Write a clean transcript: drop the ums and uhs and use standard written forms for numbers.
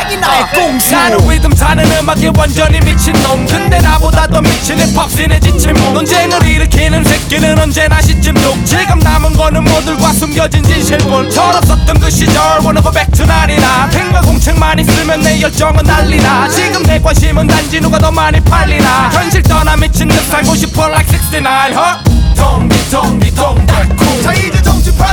음악이 나의 꽁수. 나는 리듬 타는 음악에 완전히 미친놈. 근데 나보다 더 미친 힙합씬에 지친 몸. 논쟁을 일으키는 새끼는 언제나 시침독. 지금 남은 거는 모듈과 숨겨진 진실뿐. 철없었던 그 시절 wanna go back to 99. 팽과 공책만 있으면 내 열정은 난리나. 지금 내 관심은 단지 누가 더 많이 팔리나. 현실 떠나 미친 듯 살고 싶어 like 69 huh? 동기동기 동작쿵. 자 이제 정치